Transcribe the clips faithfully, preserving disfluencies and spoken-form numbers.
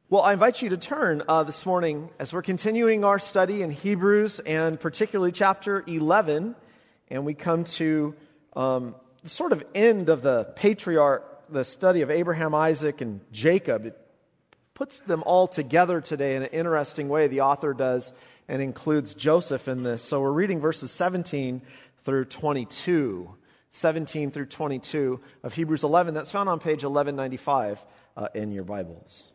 Well, I invite you to turn uh, this morning as we're continuing our study in Hebrews and particularly chapter eleven, and we come to um, the sort of end of the patriarch, the study of Abraham, Isaac, and Jacob. It puts them all together today in an interesting way, the author does, and includes Joseph in this. So we're reading verses seventeen through twenty-two. seventeen through twenty-two of Hebrews eleven. That's found on page eleven ninety-five uh, in your Bibles.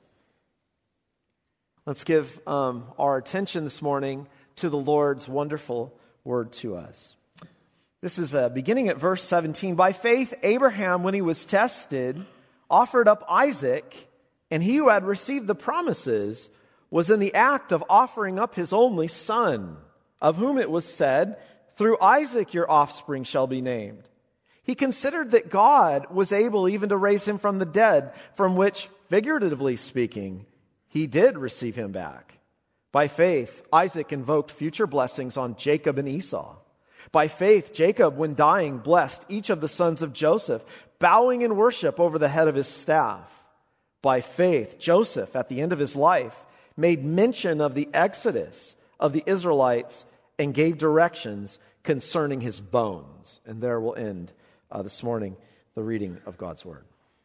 Let's give um, our attention this morning to the Lord's wonderful word to us. This is uh, beginning at verse seventeen. By faith, Abraham, when he was tested, offered up Isaac, and he who had received the promises was in the act of offering up his only son, of whom it was said, "Through Isaac your offspring shall be named." He considered that God was able even to raise him from the dead, from which, figuratively speaking, he did receive him back. By faith, Isaac invoked future blessings on Jacob and Esau. By faith, Jacob, when dying, blessed each of the sons of Joseph, bowing in worship over the head of his staff. By faith, Joseph, at the end of his life, made mention of the exodus of the Israelites and gave directions concerning his bones. And there we'll end uh, this morning the reading of God's Word.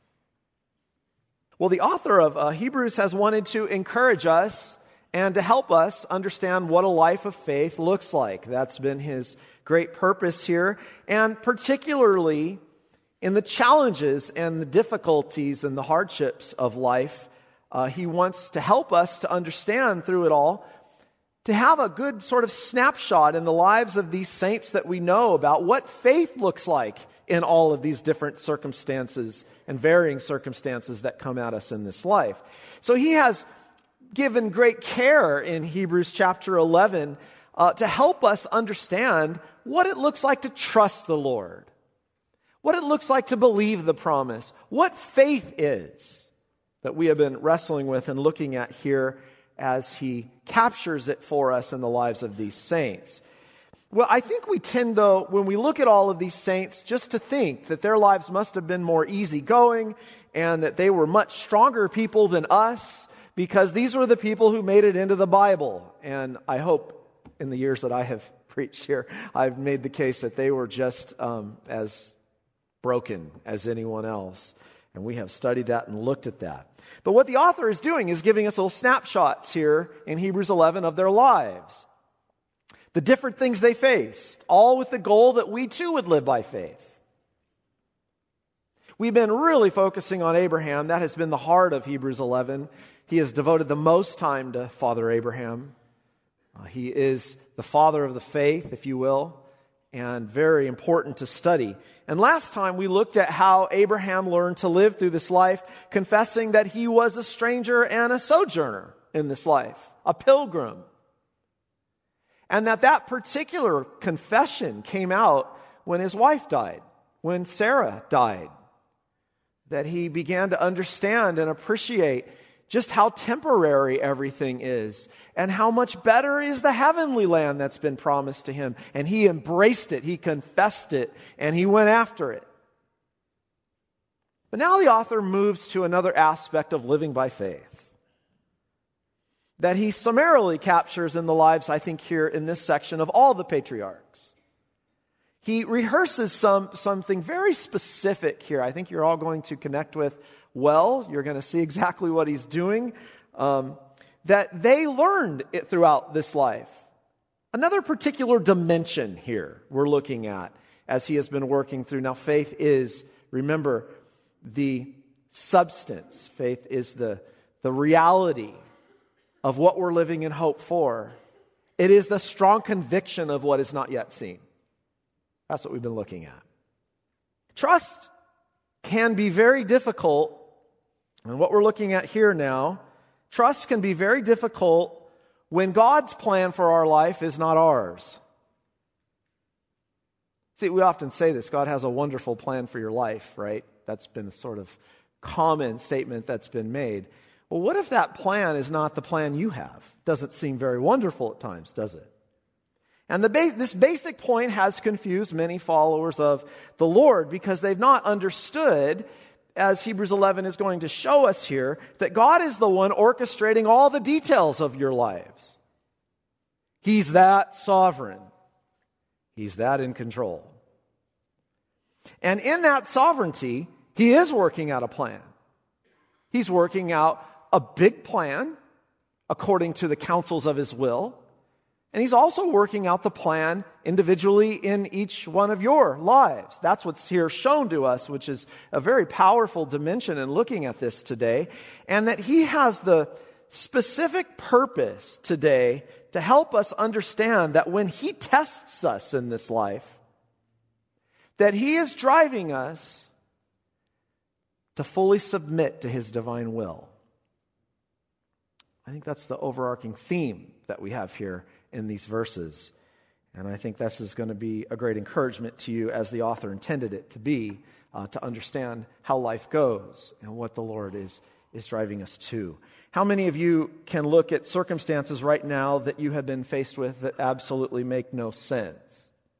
Well, the author of uh, Hebrews has wanted to encourage us and to help us understand what a life of faith looks like. That's been his great purpose here. And particularly in the challenges and the difficulties and the hardships of life, uh, he wants to help us to understand through it all, to have a good sort of snapshot in the lives of these saints that we know about what faith looks like in all of these different circumstances and varying circumstances that come at us in this life. So he has given great care in Hebrews chapter eleven uh, to help us understand what it looks like to trust the Lord, what it looks like to believe the promise, what faith is that we have been wrestling with and looking at here as he captures it for us in the lives of these saints. Well, I think we tend, though, when we look at all of these saints, just to think that their lives must have been more easygoing and that they were much stronger people than us because these were the people who made it into the Bible. And I hope in the years that I have preached here, I've made the case that they were just um, as broken as anyone else. And we have studied that and looked at that. But what the author is doing is giving us little snapshots here in Hebrews eleven of their lives. The different things they faced, all with the goal that we too would live by faith. We've been really focusing on Abraham. That has been the heart of Hebrews eleven. He has devoted the most time to Father Abraham. Uh, he is the father of the faith, if you will, and very important to study. And last time we looked at how Abraham learned to live through this life, confessing that he was a stranger and a sojourner in this life, a pilgrim. And that that particular confession came out when his wife died, when Sarah died. That he began to understand and appreciate just how temporary everything is and how much better is the heavenly land that's been promised to him. And he embraced it, he confessed it, and he went after it. But now the author moves to another aspect of living by faith that he summarily captures in the lives, I think, here in this section of all the patriarchs. He rehearses some something very specific here. I think you're all going to connect with well. You're going to see exactly what he's doing. Um, that they learned it throughout this life. Another particular dimension here we're looking at as he has been working through. Now, faith is, remember, the substance. Faith is the, the reality of what we're living in hope for. It is the strong conviction of what is not yet seen. That's what we've been looking at. Trust can be very difficult, and what we're looking at here now, trust can be very difficult when God's plan for our life is not ours. See, we often say this, God has a wonderful plan for your life, right? That's been a sort of common statement that's been made. Well, what if that plan is not the plan you have? Doesn't seem very wonderful at times, does it? And the ba- this basic point has confused many followers of the Lord because they've not understood as Hebrews eleven is going to show us here, that God is the one orchestrating all the details of your lives. He's that sovereign. He's that in control. And in that sovereignty, He is working out a plan. He's working out a big plan according to the counsels of His will. And He's also working out the plan individually in each one of your lives. That's what's here shown to us, which is a very powerful dimension in looking at this today. And that He has the specific purpose today to help us understand that when He tests us in this life, that He is driving us to fully submit to His divine will. I think that's the overarching theme that we have here in these verses. And I think this is going to be a great encouragement to you, as the author intended it to be, uh, to understand how life goes and what the Lord is, is driving us to. How many of you can look at circumstances right now that you have been faced with that absolutely make no sense?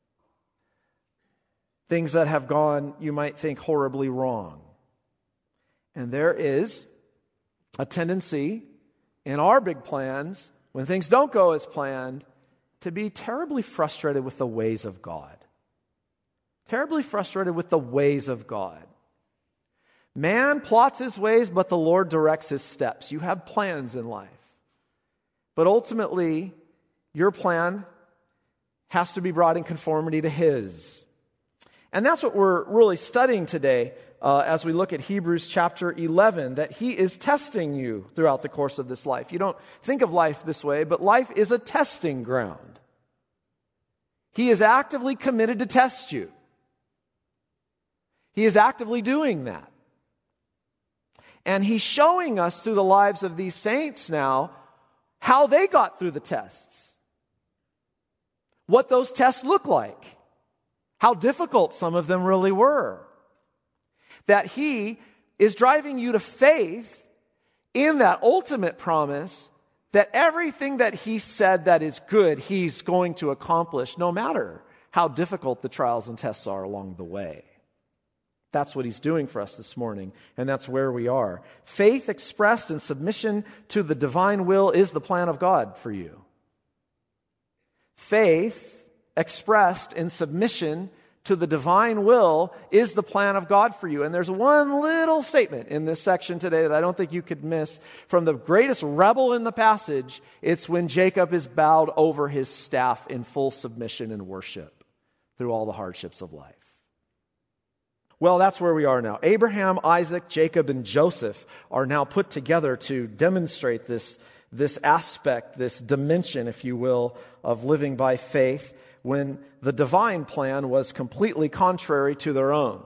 Things that have gone, you might think, horribly wrong. And there is a tendency in our big plans, when things don't go as planned, to be terribly frustrated with the ways of God. Terribly frustrated with the ways of God. Man plots his ways, but the Lord directs his steps. You have plans in life. But ultimately, your plan has to be brought in conformity to His. And that's what we're really studying today uh, as we look at Hebrews chapter eleven, that He is testing you throughout the course of this life. You don't think of life this way, but life is a testing ground. He is actively committed to test you. He is actively doing that. And He's showing us through the lives of these saints now how they got through the tests. What those tests look like. How difficult some of them really were. That He is driving you to faith in that ultimate promise that everything that He said that is good, He's going to accomplish, no matter how difficult the trials and tests are along the way. That's what He's doing for us this morning, and that's where we are. Faith expressed in submission to the divine will is the plan of God for you. Faith expressed in submission to the divine will is the plan of God for you. And there's one little statement in this section today that I don't think you could miss. From the greatest rebel in the passage, it's when Jacob is bowed over his staff in full submission and worship through all the hardships of life. Well, that's where we are now. Abraham, Isaac, Jacob, and Joseph are now put together to demonstrate this, this aspect, this dimension, if you will, of living by faith, when the divine plan was completely contrary to their own.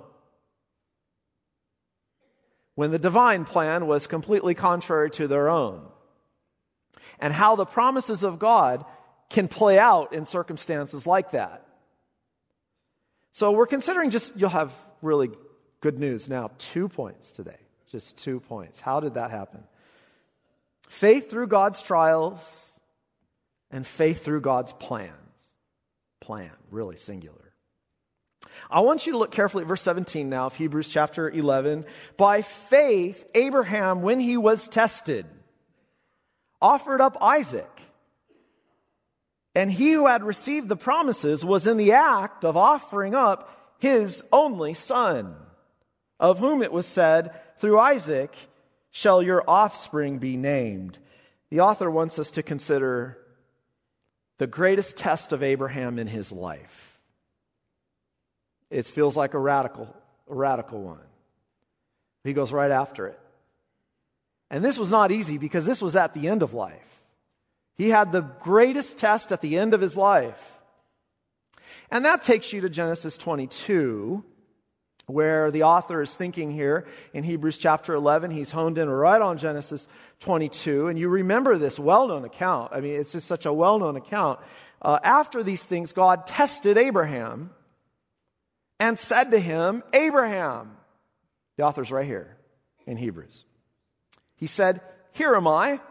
When the divine plan was completely contrary to their own. And how the promises of God can play out in circumstances like that. So we're considering just, you'll have really good news now, two points today. Just two points. How did that happen? Faith through God's trials and faith through God's plans. Plan, really singular. I want you to look carefully at verse seventeen now of Hebrews chapter eleven. By faith, Abraham, when he was tested, offered up Isaac. And he who had received the promises was in the act of offering up his only son, of whom it was said, through Isaac shall your offspring be named. The author wants us to consider the greatest test of Abraham in his life. It feels like a radical, a radical one. He goes right after it. And this was not easy because this was at the end of life. He had the greatest test at the end of his life. And that takes you to Genesis twenty-two, where the author is thinking here in Hebrews chapter eleven. He's honed in right on Genesis twenty-two. And you remember this well-known account. I mean, it's just such a well-known account. Uh, after these things, God tested Abraham and said to him, Abraham. The author's right here in Hebrews. He said, here am I.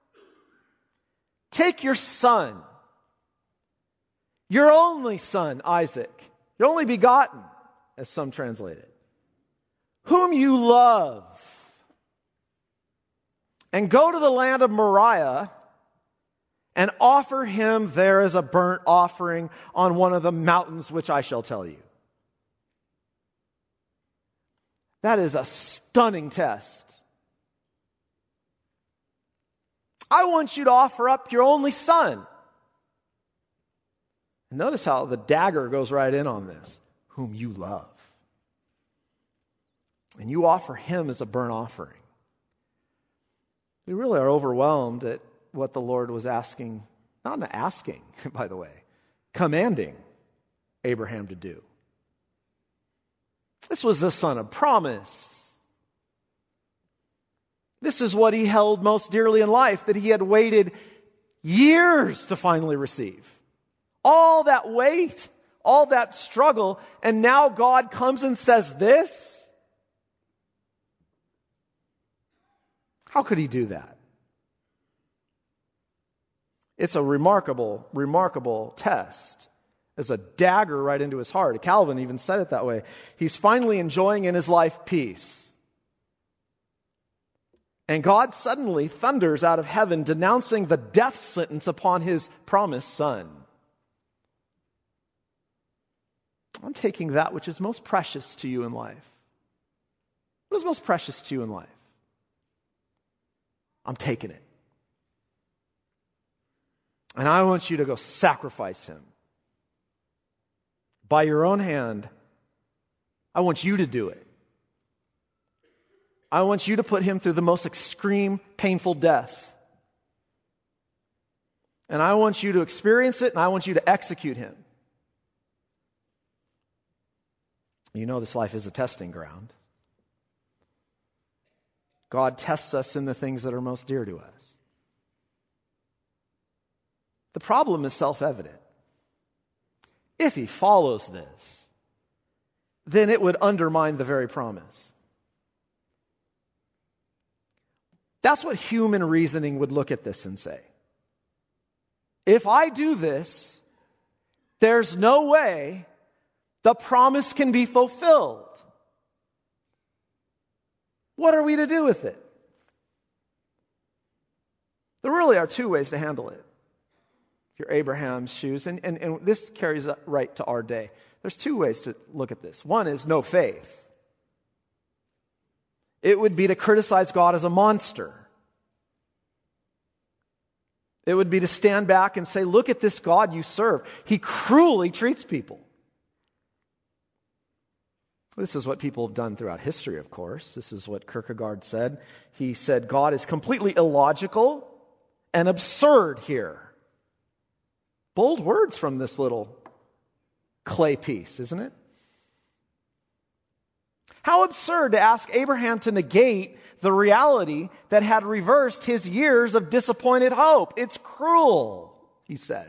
Take your son, your only son, Isaac, your only begotten, as some translate it, whom you love, and go to the land of Moriah and offer him there as a burnt offering on one of the mountains which I shall tell you. That is a stunning test. I want you to offer up your only son. Notice how the dagger goes right in on this. Whom you love. And you offer him as a burnt offering. We really are overwhelmed at what the Lord was asking, not asking, by the way, commanding Abraham to do. This was the son of promise. This is what he held most dearly in life, that he had waited years to finally receive. All that wait, all that struggle, and now God comes and says this? How could he do that? It's a remarkable, remarkable test. As a dagger right into his heart. Calvin even said it that way. He's finally enjoying in his life peace. And God suddenly thunders out of heaven denouncing the death sentence upon his promised son. I'm taking that which is most precious to you in life. What is most precious to you in life? I'm taking it. And I want you to go sacrifice him. By your own hand, I want you to do it. I want you to put him through the most extreme, painful death. And I want you to experience it, and I want you to execute him. You know this life is a testing ground. God tests us in the things that are most dear to us. The problem is self-evident. If he follows this, then it would undermine the very promise. That's what human reasoning would look at this and say. If I do this, there's no way the promise can be fulfilled. What are we to do with it? There really are two ways to handle it. If you're Abraham's shoes, and, and, and this carries right to our day. There's two ways to look at this. One is no faith. It would be to criticize God as a monster. It would be to stand back and say, look at this God you serve. He cruelly treats people. This is what people have done throughout history, of course. This is what Kierkegaard said. He said God is completely illogical and absurd here. Bold words from this little clay piece, isn't it? How absurd to ask Abraham to negate the reality that had reversed his years of disappointed hope. It's cruel, he said.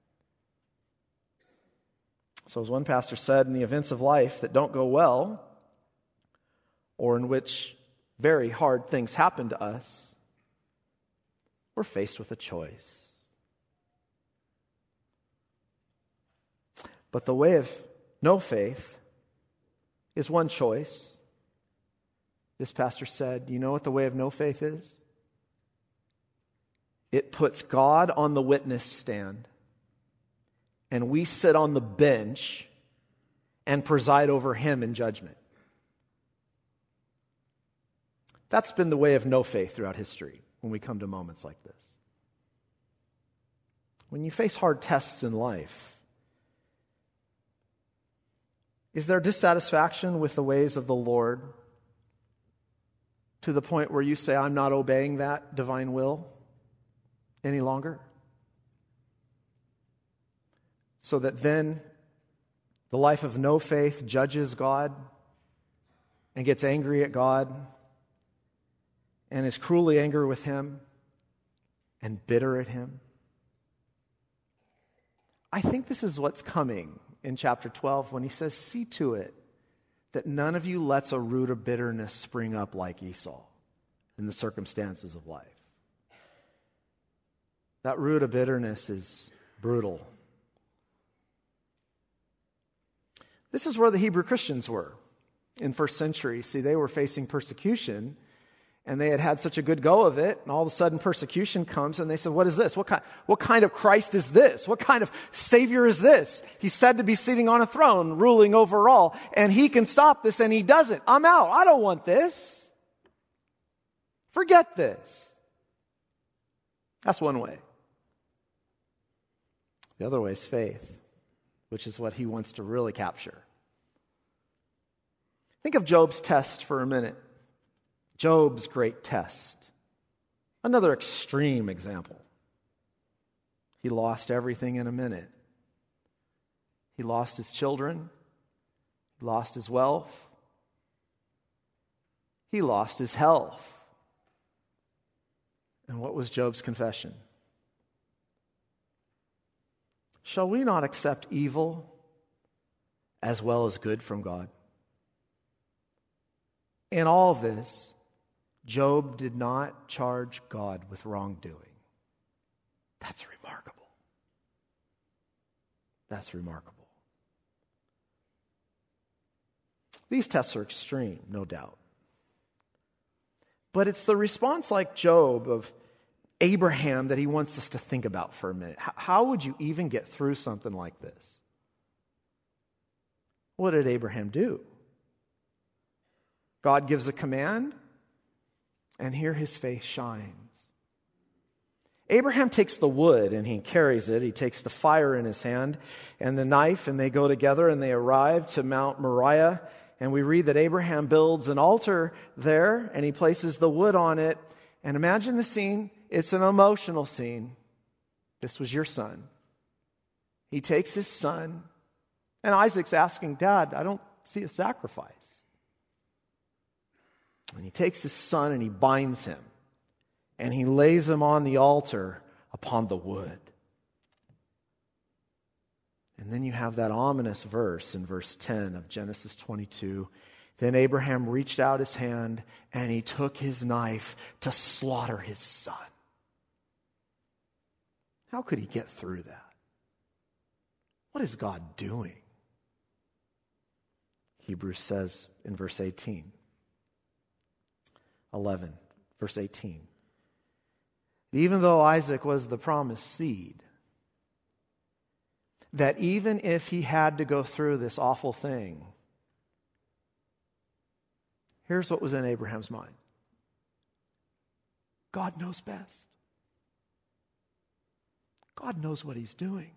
So as one pastor said, in the events of life that don't go well, or in which very hard things happen to us, we're faced with a choice. But the way of no faith is one choice. This pastor said, you know what the way of no faith is? It puts God on the witness stand, and we sit on the bench and preside over him in judgment. That's been the way of no faith throughout history when we come to moments like this. When you face hard tests in life, is there dissatisfaction with the ways of the Lord to the point where you say, I'm not obeying that divine will any longer? So that then the life of no faith judges God and gets angry at God and is cruelly angry with him and bitter at him. I think this is what's coming in chapter twelve when he says, see to it that none of you lets a root of bitterness spring up like Esau in the circumstances of life. That root of bitterness is brutal. This is where the Hebrew Christians were. in first century. See, they were facing persecution, and they had had such a good go of it, and all of a sudden persecution comes, and they said, what is this? What kind, what kind of Christ is this? What kind of Savior is this? He's said to be sitting on a throne, ruling over all, and he can stop this, and he doesn't. I'm out. I don't want this. Forget this. That's one way. The other way is faith, which is what he wants to really capture. Think of Job's test for a minute. Job's great test. Another extreme example. He lost everything in a minute. He lost his children. He lost his wealth. He lost his health. And what was Job's confession? Shall we not accept evil as well as good from God? In all this, Job did not charge God with wrongdoing. That's remarkable. That's remarkable. These tests are extreme, no doubt. But it's the response like Job of Abraham that he wants us to think about for a minute. How would you even get through something like this? What did Abraham do? God gives a command, and here his face shines. Abraham takes the wood and he carries it. He takes the fire in his hand and the knife, and they go together and they arrive to Mount Moriah. And we read that Abraham builds an altar there and he places the wood on it. And imagine the scene. It's an emotional scene. This was your son. He takes his son, and Isaac's asking, Dad, I don't see a sacrifice. And he takes his son and he binds him. And he lays him on the altar upon the wood. And then you have that ominous verse in verse ten of Genesis twenty-two. Then Abraham reached out his hand and he took his knife to slaughter his son. How could he get through that? What is God doing? Hebrews says in verse eighteen. eleven, verse eighteen. Even though Isaac was the promised seed, that even if he had to go through this awful thing, here's what was in Abraham's mind. God knows best. God knows what he's doing.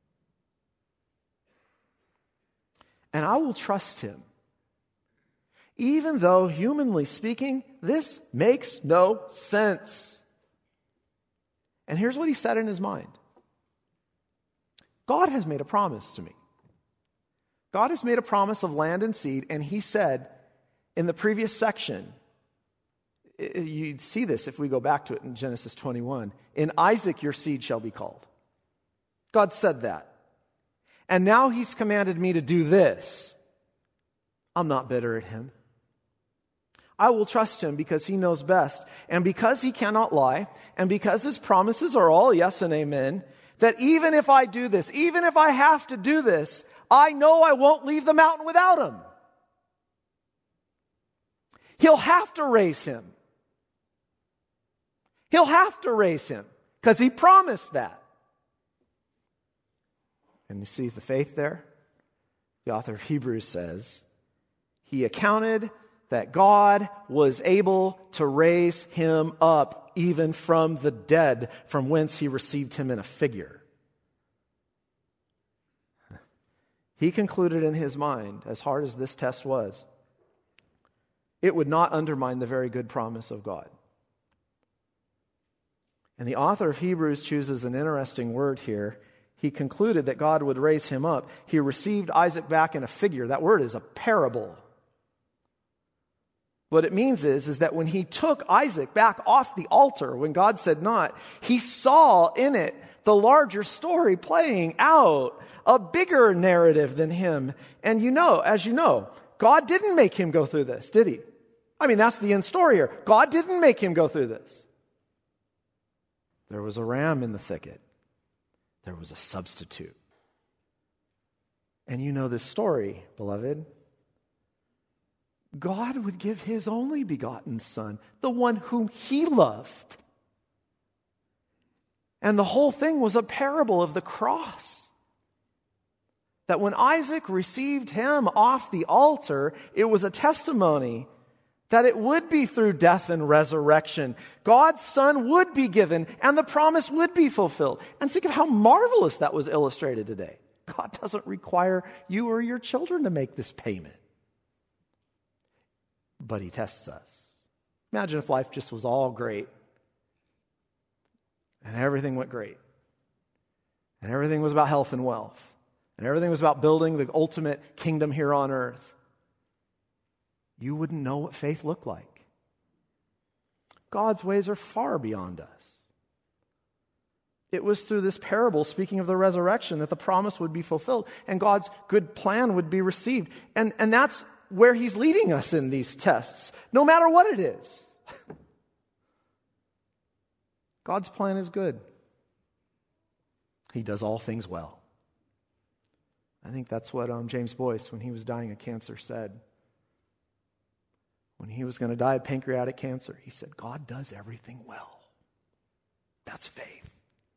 And I will trust him. Even though, humanly speaking, this makes no sense. And here's what he said in his mind. God has made a promise to me. God has made a promise of land and seed, and he said in the previous section, you see this if we go back to it in Genesis twenty-one, in Isaac your seed shall be called. God said that. And now he's commanded me to do this. I'm not bitter at him. I will trust him because he knows best. And because he cannot lie, and because his promises are all yes and amen, that even if I do this, even if I have to do this, I know I won't leave the mountain without him. He'll have to raise him. He'll have to raise him because he promised that. And you see the faith there? The author of Hebrews says, he accounted that God was able to raise him up even from the dead, from whence he received him in a figure. He concluded in his mind, as hard as this test was, it would not undermine the very good promise of God. And the author of Hebrews chooses an interesting word here. He concluded that God would raise him up. He received Isaac back in a figure. That word is a parable. What it means is, is that when he took Isaac back off the altar, when God said not, he saw in it the larger story playing out, a bigger narrative than him. And you know, as you know, God didn't make him go through this, did he? I mean, that's the end story here. God didn't make him go through this. There was a ram in the thicket. There was a substitute. And you know this story, beloved. God would give his only begotten Son, the one whom he loved. And the whole thing was a parable of the cross. That when Isaac received him off the altar, it was a testimony that it would be through death and resurrection. God's Son would be given and the promise would be fulfilled. And think of how marvelous that was illustrated today. God doesn't require you or your children to make this payment. But he tests us. Imagine if life just was all great. And everything went great. And everything was about health and wealth. And everything was about building the ultimate kingdom here on earth. You wouldn't know what faith looked like. God's ways are far beyond us. It was through this parable, speaking of the resurrection, that the promise would be fulfilled and God's good plan would be received. And, and that's where he's leading us in these tests, no matter what it is. God's plan is good. He does all things well. I think that's what um, James Boyce, when he was dying of cancer, said. When he was going to die of pancreatic cancer, he said, God does everything well. That's faith.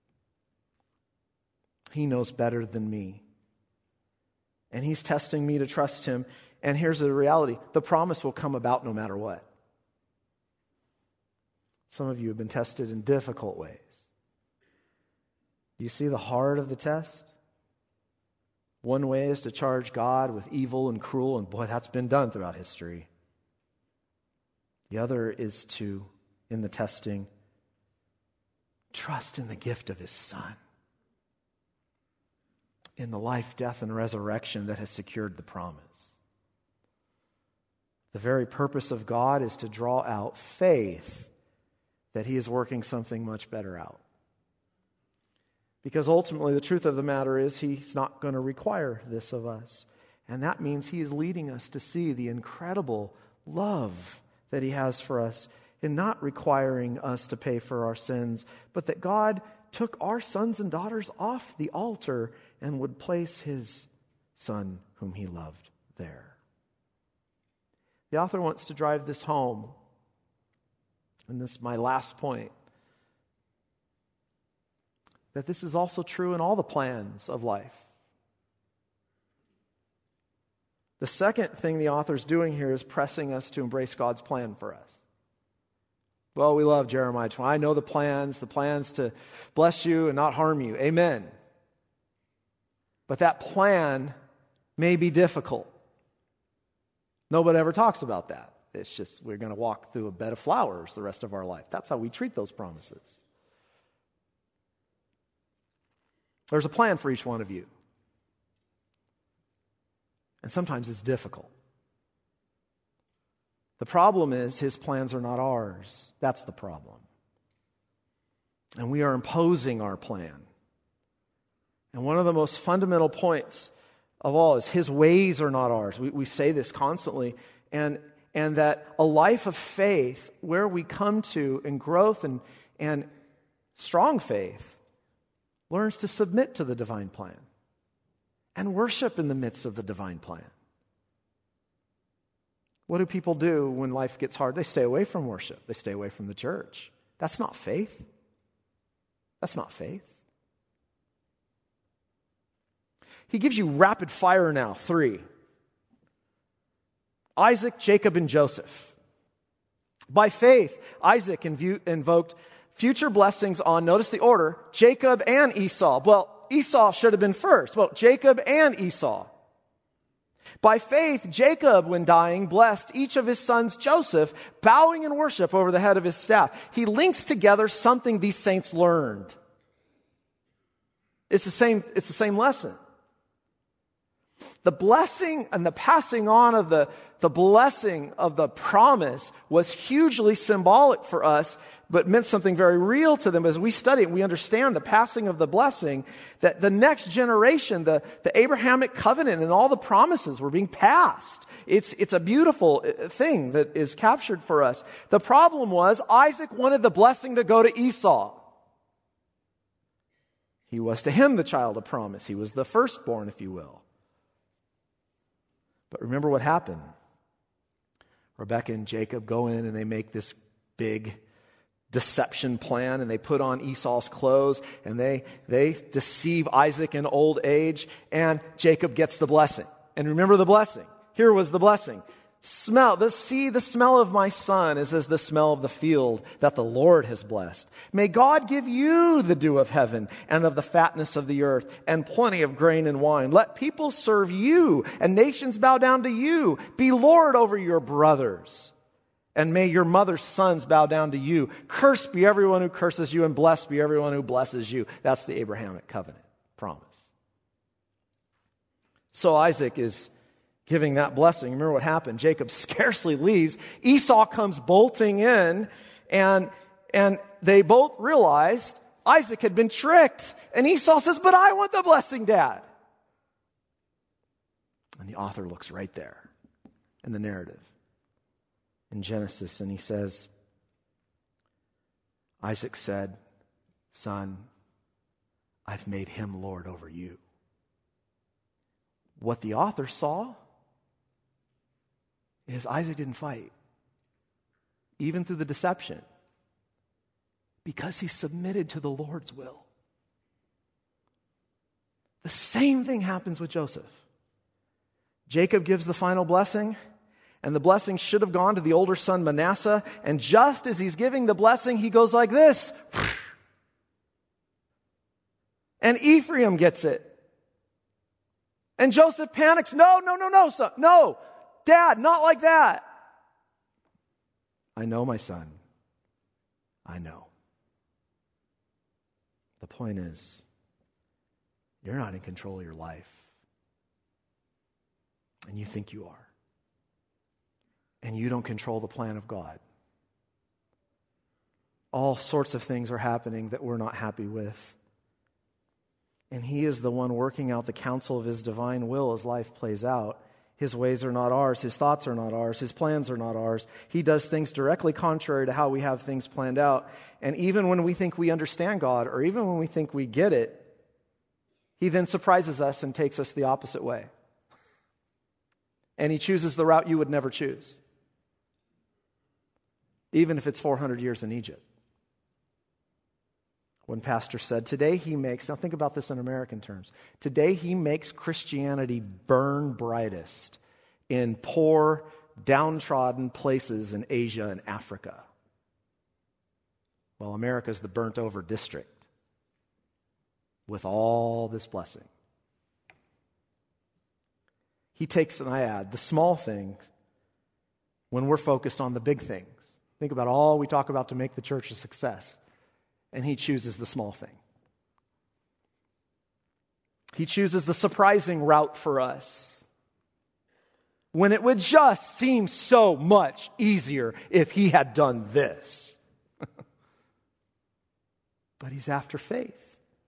He knows better than me. And he's testing me to trust him. And here's the reality. The promise will come about no matter what. Some of you have been tested in difficult ways. Do you see the heart of the test? One way is to charge God with evil and cruel, and boy, that's been done throughout history. The other is to, in the testing, trust in the gift of his Son. In the life, death, and resurrection that has secured the promise. The very purpose of God is to draw out faith that he is working something much better out. Because ultimately the truth of the matter is he's not going to require this of us. And that means he is leading us to see the incredible love that he has for us in not requiring us to pay for our sins, but that God took our sons and daughters off the altar and would place his Son whom he loved there. The author wants to drive this home. And this is my last point. That this is also true in all the plans of life. The second thing the author's doing here is pressing us to embrace God's plan for us. Well, we love Jeremiah twenty. I know the plans, the plans to bless you and not harm you. Amen. But that plan may be difficult. Nobody ever talks about that. It's just we're going to walk through a bed of flowers the rest of our life. That's how we treat those promises. There's a plan for each one of you. And sometimes it's difficult. The problem is his plans are not ours. That's the problem. And we are imposing our plan. And one of the most fundamental points of all is his ways are not ours. We, we say this constantly. And, and that a life of faith where we come to in growth and, and strong faith learns to submit to the divine plan and worship in the midst of the divine plan. What do people do when life gets hard? They stay away from worship. They stay away from the church. That's not faith. That's not faith. He gives you rapid fire now, three. Isaac, Jacob, and Joseph. By faith, Isaac invo- invoked future blessings on, notice the order, Jacob and Esau. Well, Esau should have been first. Well, Jacob and Esau. By faith, Jacob, when dying, blessed each of his sons Joseph, bowing in worship over the head of his staff. He links together something these saints learned. It's the same, it's the same lesson. The blessing and the passing on of the, the blessing of the promise was hugely symbolic for us, but meant something very real to them. As we study it, we understand the passing of the blessing, that the next generation, the, the Abrahamic covenant and all the promises were being passed. It's, it's a beautiful thing that is captured for us. The problem was Isaac wanted the blessing to go to Esau. He was to him the child of promise. He was the firstborn, if you will. But remember what happened. Rebekah and Jacob go in and they make this big deception plan, and they put on Esau's clothes, and they they deceive Isaac in old age, and Jacob gets the blessing. And remember the blessing. Here was the blessing. Smell, the, see the smell of my son is as the smell of the field that the Lord has blessed. May God give you the dew of heaven and of the fatness of the earth and plenty of grain and wine. Let people serve you and nations bow down to you. Be Lord over your brothers. And may your mother's sons bow down to you. Cursed be everyone who curses you, and blessed be everyone who blesses you. That's the Abrahamic covenant promise. So Isaac is giving that blessing. Remember what happened. Jacob scarcely leaves. Esau comes bolting in, and, and they both realized Isaac had been tricked. And Esau says, but I want the blessing, Dad. And the author looks right there in the narrative in Genesis, and he says, Isaac said, son, I've made him Lord over you. What the author saw is Isaac didn't fight, even through the deception, because he submitted to the Lord's will. The same thing happens with Joseph. Jacob gives the final blessing, and the blessing should have gone to the older son Manasseh, and just as he's giving the blessing, he goes like this. And Ephraim gets it. And Joseph panics. No, no, no, no, son. No, Dad, not like that. I know, my son. I know. The point is, you're not in control of your life. And you think you are. And you don't control the plan of God. All sorts of things are happening that we're not happy with. And He is the one working out the counsel of His divine will as life plays out. His ways are not ours. His thoughts are not ours. His plans are not ours. He does things directly contrary to how we have things planned out. And even when we think we understand God, or even when we think we get it, He then surprises us and takes us the opposite way. And He chooses the route you would never choose. Even if it's four hundred years in Egypt. One pastor said, today he makes, now think about this in American terms, today he makes Christianity burn brightest in poor, downtrodden places in Asia and Africa. Well, America's the burnt over district with all this blessing. He takes, and I add, the small things when we're focused on the big things. Think about all we talk about to make the church a success. And He chooses the small thing. He chooses the surprising route for us. When it would just seem so much easier if He had done this. But He's after faith.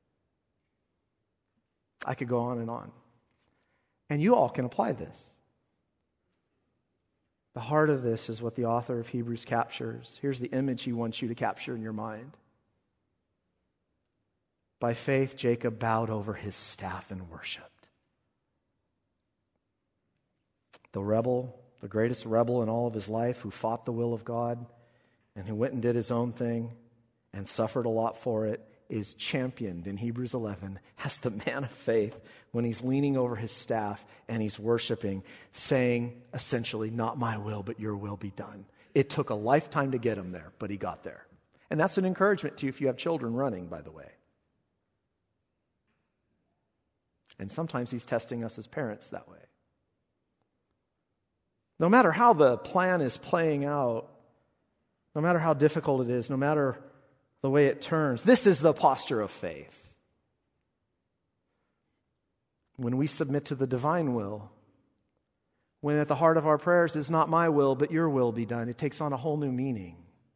I could go on and on. And you all can apply this. The heart of this is what the author of Hebrews captures. Here's the image he wants you to capture in your mind. By faith, Jacob bowed over his staff and worshipped. The rebel, the greatest rebel in all of his life, who fought the will of God and who went and did his own thing and suffered a lot for it, is championed in Hebrews eleven as the man of faith when he's leaning over his staff and he's worshiping, saying essentially, not my will, but your will be done. It took a lifetime to get him there, but he got there. And that's an encouragement to you if you have children running, by the way. And sometimes He's testing us as parents that way. No matter how the plan is playing out, no matter how difficult it is, no matter the way it turns, this is the posture of faith. When we submit to the divine will, when at the heart of our prayers is not my will, but your will be done, it takes on a whole new meaning.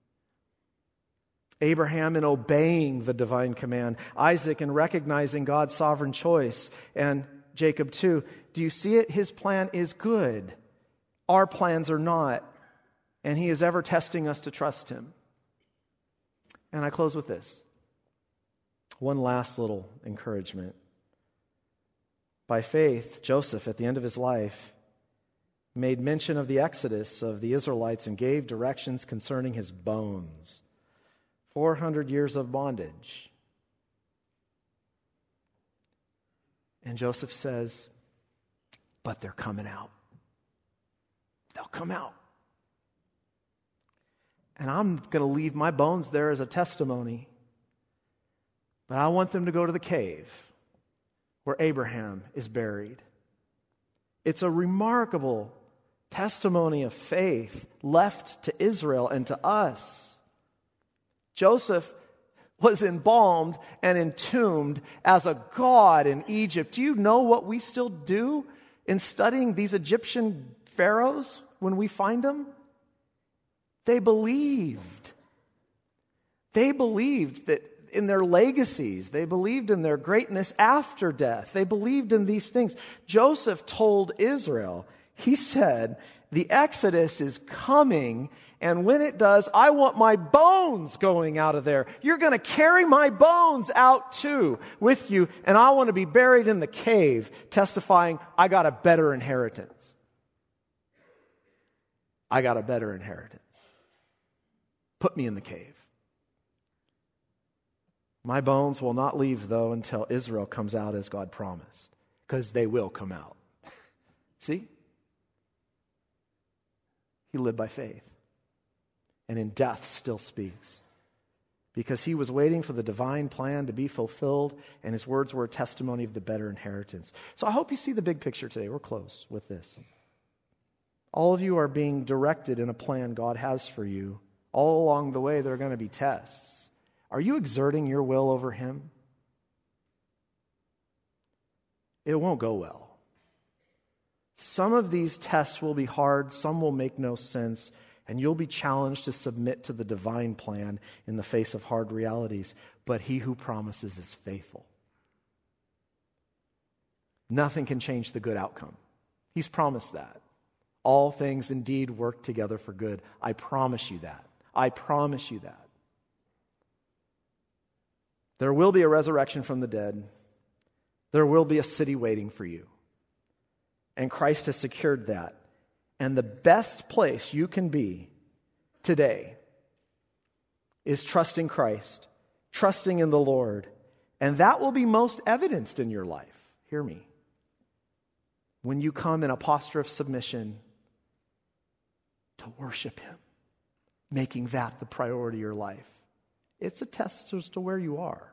Abraham in obeying the divine command, Isaac in recognizing God's sovereign choice, and Jacob too. Do you see it? His plan is good. Our plans are not. And He is ever testing us to trust Him. And I close with this. One last little encouragement. By faith, Joseph, at the end of his life, made mention of the exodus of the Israelites and gave directions concerning his bones. four hundred years of bondage. And Joseph says, but they're coming out. They'll come out. And I'm going to leave my bones there as a testimony. But I want them to go to the cave where Abraham is buried. It's a remarkable testimony of faith left to Israel and to us. Joseph was embalmed and entombed as a god in Egypt. Do you know what we still do in studying these Egyptian pharaohs when we find them? They believed. They believed that in their legacies. They believed in their greatness after death. They believed in these things. Joseph told Israel, he said, the Exodus is coming, and when it does, I want my bones going out of there. You're going to carry my bones out too with you, and I want to be buried in the cave, testifying, I got a better inheritance. I got a better inheritance. Put me in the cave. My bones will not leave, though, until Israel comes out as God promised, because they will come out. See? He lived by faith, and in death still speaks, because he was waiting for the divine plan to be fulfilled, and his words were a testimony of the better inheritance. So I hope you see the big picture today. We're close with this. All of you are being directed in a plan God has for you. All along the way, there are going to be tests. Are you exerting your will over him? It won't go well. Some of these tests will be hard, some will make no sense, and you'll be challenged to submit to the divine plan in the face of hard realities. But he who promises is faithful. Nothing can change the good outcome. He's promised that. All things indeed work together for good. I promise you that. I promise you that. There will be a resurrection from the dead. There will be a city waiting for you. And Christ has secured that. And the best place you can be today is trusting Christ, trusting in the Lord. And that will be most evidenced in your life. Hear me. When you come in a posture of submission to worship him, making that the priority of your life. It's a test as to where you are.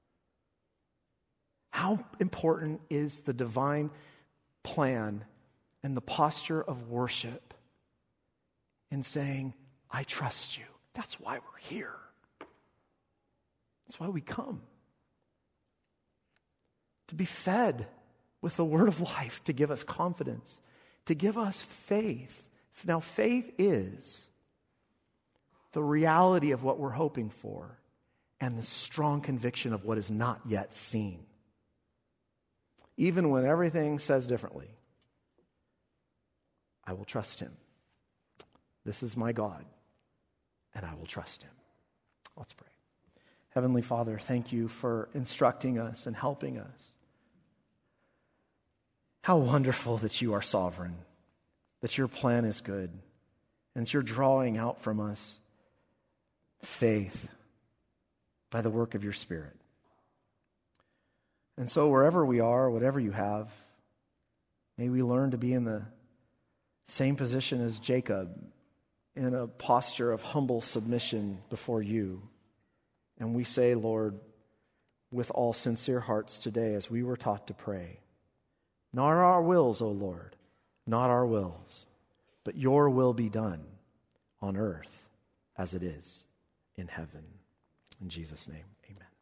How important is the divine plan and the posture of worship in saying, I trust you. That's why we're here. That's why we come. To be fed with the word of life, to give us confidence, to give us faith. Now, faith is the reality of what we're hoping for and the strong conviction of what is not yet seen. Even when everything says differently, I will trust him. This is my God, and I will trust him. Let's pray. Heavenly Father, thank you for instructing us and helping us. How wonderful that you are sovereign, that your plan is good, and that you're drawing out from us faith by the work of your Spirit. And so wherever we are, whatever you have, may we learn to be in the same position as Jacob, in a posture of humble submission before you. And we say, Lord, with all sincere hearts today, as we were taught to pray, not our wills, O Lord, not our wills, but your will be done on earth as it is in heaven. In Jesus' name, amen.